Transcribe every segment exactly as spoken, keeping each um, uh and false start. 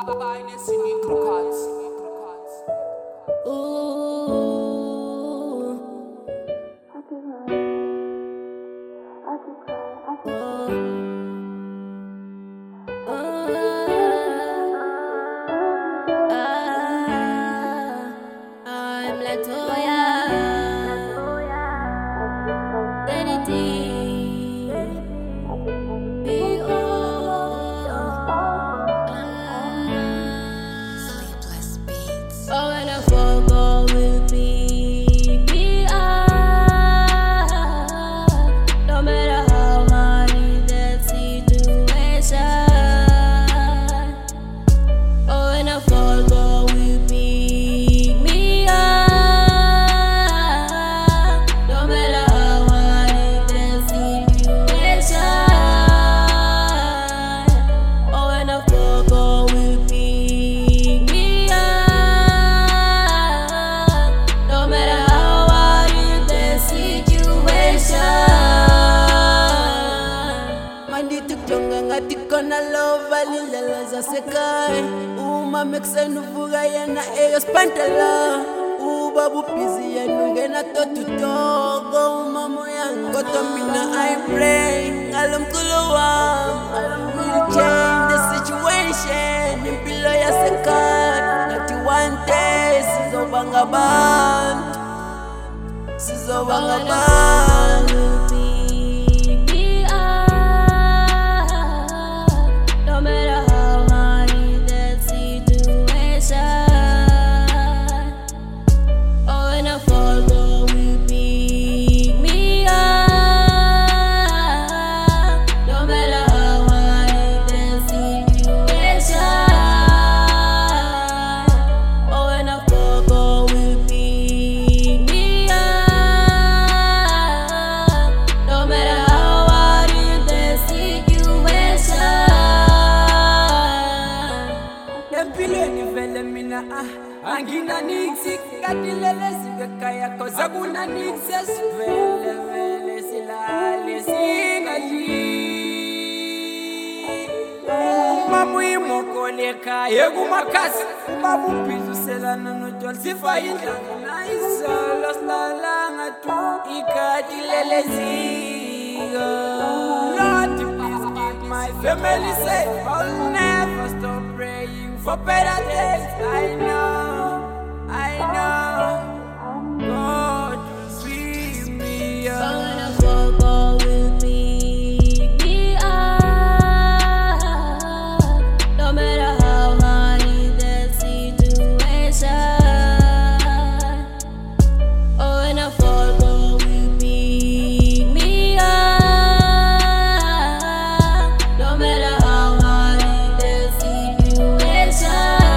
Finest unique records. Ooh. I could cry, I could cry, I could I'm Latoya. Anything. Oh, when I fall with me, me up. No matter how hard is that situation. Oh, when I fall, go with me, me up. No matter how hard is that situation. Oh, when I fall, go with me, me up. No matter how hard is the situation. Mandi tuklonga ngati kona lova lilala za sekai. Uma mixa nuvuga yana eyo spantala. Uba bupizi ya nungena totu togo uma moyang. Koto mina I pray. Alam kuluwam. Alam will change the situation. Impilo ya sekai. Ngati one day sizobanga bantu. Sizobanga bantu. No matter how hard is that situation. Oh, when I fall, go with me, me up. No matter how hard is that situation. Oh, when I fall, go with me, me up. No matter how hard is that situation. Empilweni vele mina ah angina niksi katilele sikakaya koza kuna niksi vele vele silale singali mamu imokoleka yegumakasi mamu pizuselana notwal sifa indlanga naisolo slalanga tu ikatilele zika Lord please keep my family safe. I'll never stop praying for better days. I know, I know, God will sweep me Oh, up. when I fall, go with me, me up. No matter how hard is that situation. Oh, when I fall, go with me, me up. No matter how hard is that situation.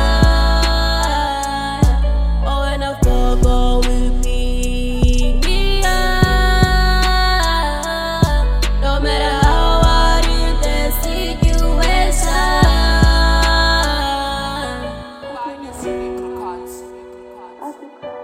Oh, when I fall, go with me, me up. No matter how hard is that situation. Finest unique records. I could cry.